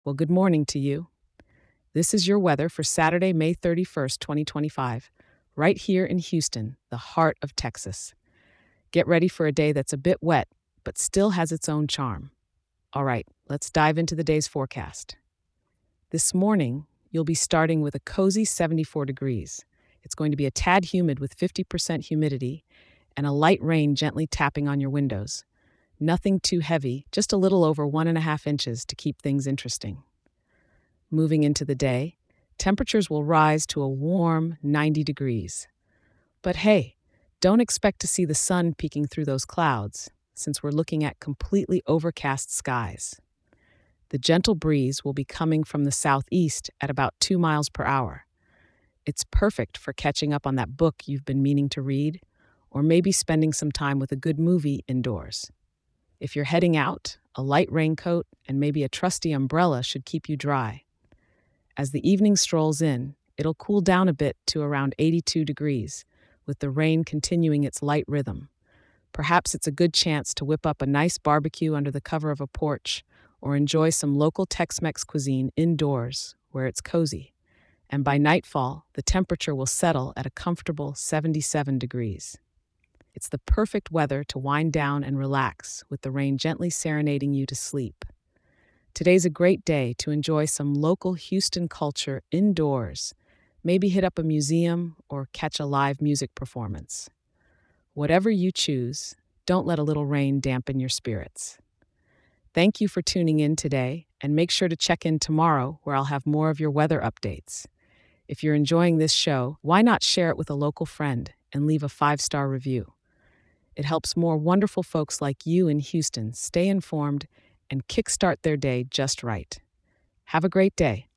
Well, good morning to you. This is your weather for Saturday, May 31st, 2025, right here in Houston, the heart of Texas. Get ready for a day that's a bit wet, but still has its own charm. All right, let's dive into the day's forecast. This morning, you'll be starting with a cozy 74 degrees. It's going to be a tad humid with 50% humidity and a light rain gently tapping on your windows. Nothing too heavy, just a little over 1.5 inches to keep things interesting. Moving into the day, temperatures will rise to a warm 90 degrees. But hey, don't expect to see the sun peeking through those clouds, since we're looking at completely overcast skies. The gentle breeze will be coming from the southeast at about 2 miles per hour. It's perfect for catching up on that book you've been meaning to read, or maybe spending some time with a good movie indoors. If you're heading out, a light raincoat and maybe a trusty umbrella should keep you dry. As the evening strolls in, it'll cool down a bit to around 82 degrees, with the rain continuing its light rhythm. Perhaps it's a good chance to whip up a nice barbecue under the cover of a porch or enjoy some local Tex-Mex cuisine indoors where it's cozy. And by nightfall, the temperature will settle at a comfortable 77 degrees. It's the perfect weather to wind down and relax, with the rain gently serenading you to sleep. Today's a great day to enjoy some local Houston culture indoors. Maybe hit up a museum or catch a live music performance. Whatever you choose, don't let a little rain dampen your spirits. Thank you for tuning in today, and make sure to check in tomorrow where I'll have more of your weather updates. If you're enjoying this show, why not share it with a local friend and leave a 5-star review? It helps more wonderful folks like you in Houston stay informed and kickstart their day just right. Have a great day.